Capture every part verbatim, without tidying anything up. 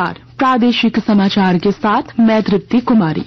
नमस्कार। प्रादेशिक समाचार के साथ मैं तृप्ति कुमारी।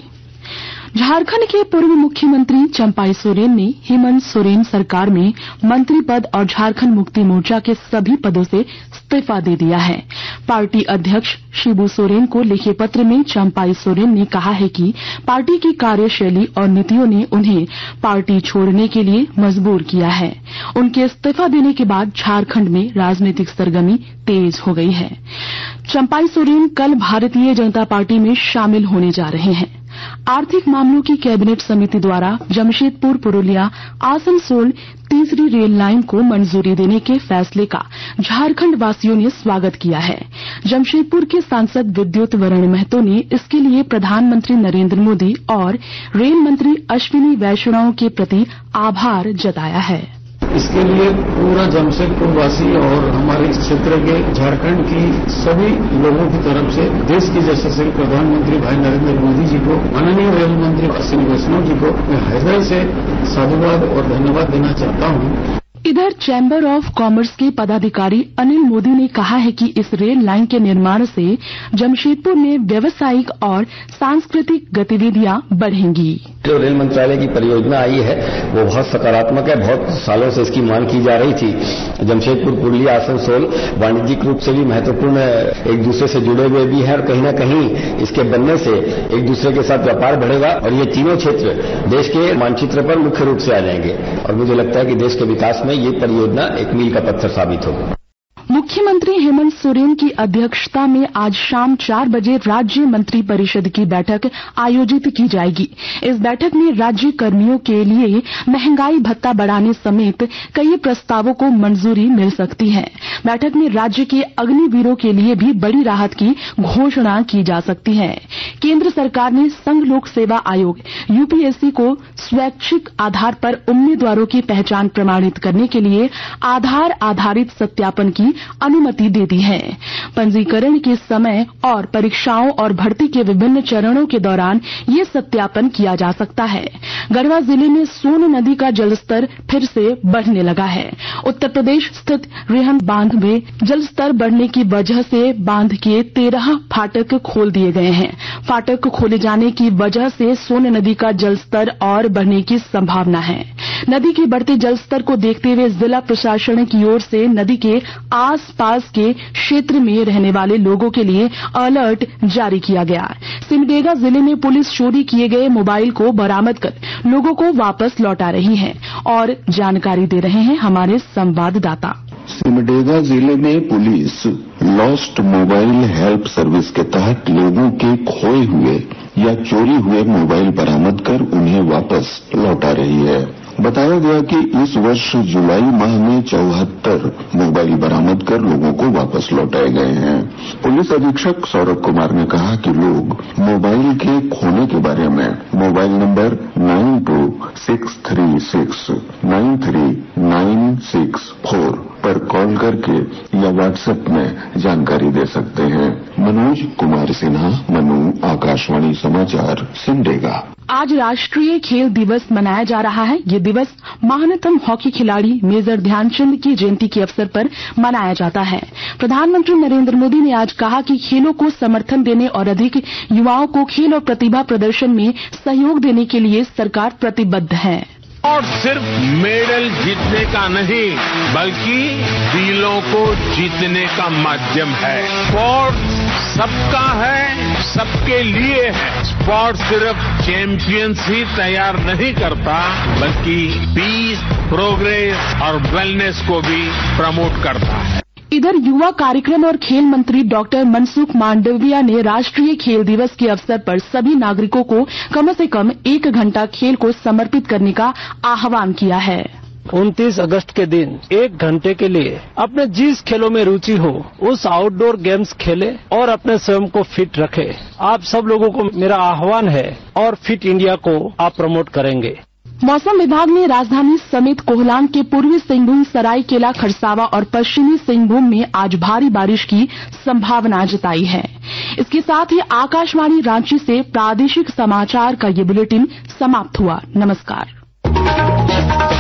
झारखंड के पूर्व मुख्यमंत्री चंपाई सोरेन ने हेमंत सोरेन सरकार में मंत्री पद और झारखंड मुक्ति मोर्चा के सभी पदों से इस्तीफा दे दिया है। पार्टी अध्यक्ष शिबू सोरेन को लिखे पत्र में चंपाई सोरेन ने कहा है कि पार्टी की कार्यशैली और नीतियों ने उन्हें पार्टी छोड़ने के लिए मजबूर किया है। उनके इस्तीफा देने के बाद झारखंड में राजनीतिक सरगर्मी तेज हो गई है। चंपाई सोरेन कल भारतीय जनता पार्टी में शामिल होने जा रहे हैं। आर्थिक मामलों की कैबिनेट समिति द्वारा जमशेदपुर पुरुलिया आसनसोल तीसरी रेल लाइन को मंजूरी देने के फैसले का झारखंड वासियों ने स्वागत किया है। जमशेदपुर के सांसद विद्युत वरण महतो ने इसके लिए प्रधानमंत्री नरेंद्र मोदी और रेल मंत्री अश्विनी वैष्णव के प्रति आभार जताया है। इसके लिए पूरा जमशेदपुर वासी और हमारे इस क्षेत्र के झारखंड की सभी लोगों की तरफ से देश के यशस्वी प्रधानमंत्री भाई नरेंद्र मोदी जी को, माननीय रेल मंत्री अश्विनी वैष्णव जी को मैं हृदय से साधुवाद और धन्यवाद देना चाहता हूं। इधर चैम्बर ऑफ कॉमर्स के पदाधिकारी अनिल मोदी ने कहा है कि इस रेल लाइन के निर्माण से जमशेदपुर में व्यावसायिक और सांस्कृतिक गतिविधियां बढ़ेंगी। जो रेल मंत्रालय की परियोजना आई है वो बहुत सकारात्मक है। बहुत सालों से इसकी मांग की जा रही थी। जमशेदपुर पुरुलिया आसनसोल वाणिज्यिक रूप से भी महत्वपूर्ण, एक दूसरे से जुड़े हुए भी हैं और कहीं न कहीं इसके बनने से एक दूसरे के साथ व्यापार बढ़ेगा और ये तीनों क्षेत्र देश के मानचित्र पर मुख्य रूप से आ जाएंगे और मुझे लगता है कि देश के विकास में ये परियोजना एक मील का पत्थर साबित होगी। मुख्यमंत्री हेमंत सोरेन की अध्यक्षता में आज शाम चार बजे राज्य मंत्री परिषद की बैठक आयोजित की जाएगी। इस बैठक में राज्य कर्मियों के लिए महंगाई भत्ता बढ़ाने समेत कई प्रस्तावों को मंजूरी मिल सकती है। बैठक में राज्य के अग्निवीरों के लिए भी बड़ी राहत की घोषणा की जा सकती है। केंद्र सरकार ने संघ लोक सेवा आयोग यूपीएससी को स्वैच्छिक आधार पर उम्मीदवारों की पहचान प्रमाणित करने के लिए आधार आधारित सत्यापन की अनुमति दे दी है। पंजीकरण के समय और परीक्षाओं और भर्ती के विभिन्न चरणों के दौरान ये सत्यापन किया जा सकता है। गढ़वा जिले में सोन नदी का जलस्तर फिर से बढ़ने लगा है। उत्तर प्रदेश स्थित रिहंद बांध में जलस्तर बढ़ने की वजह से बांध के तेरह फाटक खोल दिए गए हैं। फाटक खोले जाने की वजह से सोन नदी का जलस्तर और बढ़ने की संभावना है। नदी के बढ़ते जलस्तर को देखते हुए जिला प्रशासन की ओर से नदी के आस-पास के क्षेत्र में रहने वाले लोगों के लिए अलर्ट जारी किया गया। सिमडेगा जिले में पुलिस चोरी किए गए मोबाइल को बरामद कर लोगों को वापस लौटा रही है और जानकारी दे रहे हैं हमारे संवाददाता। सिमडेगा जिले में police lost mobile help service के तहत लोगों के खोए हुए या चोरी हुए मोबाइल बरामद कर उन्हें वापस लौटा रही है। बताया गया कि इस वर्ष जुलाई माह में चौहत्तर मोबाइल बरामद कर लोगों को वापस लौटाए गए हैं। पुलिस अधीक्षक सौरभ कुमार ने कहा कि लोग मोबाइल के खोने के बारे में mobile number nine two six three six nine three nine six four पर कॉल करके या व्हाट्सएप में जानकारी दे सकते हैं। मनोज कुमार सिन्हा, मनु, आकाशवाणी समाचार, सिमडेगा। आज राष्ट्रीय खेल दिवस मनाया जा रहा है। ये दिवस महानतम हॉकी खिलाड़ी मेजर ध्यानचंद की जयंती के अवसर पर मनाया जाता है। प्रधानमंत्री नरेंद्र मोदी ने आज कहा कि खेलों को समर्थन देने और अधिक युवाओं को खेल और प्रतिभा प्रदर्शन में सहयोग देने के लिए सरकार प्रतिबद्ध है। और सिर्फ मेडल जीतने का नहीं बल्कि दिलों को जीतने का माध्यम है। स्पोर्ट्स सबका है, सबके लिए है। स्पोर्ट्स सिर्फ चैंपियंस ही तैयार नहीं करता बल्कि पीस, प्रोग्रेस और वेलनेस को भी प्रमोट करता है। इधर युवा कार्यक्रम और खेल मंत्री डॉक्टर मनसुख मांडविया ने राष्ट्रीय खेल दिवस के अवसर पर सभी नागरिकों को कम से कम एक घंटा खेल को समर्पित करने का आह्वान किया है। उनतीस अगस्त के दिन एक घंटे के लिए अपने जिस खेलों में रुचि हो उस आउटडोर गेम्स खेले और अपने स्वयं को फिट रखे। आप सब लोगों को मेरा आह्वान है और फिट इंडिया को आप प्रमोट करेंगे। मौसम विभाग ने राजधानी समेत कोहलान के पूर्वी सिंहभूम, सरायकेला खरसावा और पश्चिमी सिंहभूम में आज भारी बारिश की संभावना जताई है। इसके साथ ही आकाशवाणी रांची से प्रादेशिक समाचार का ये बुलेटिन समाप्त हुआ। नमस्कार।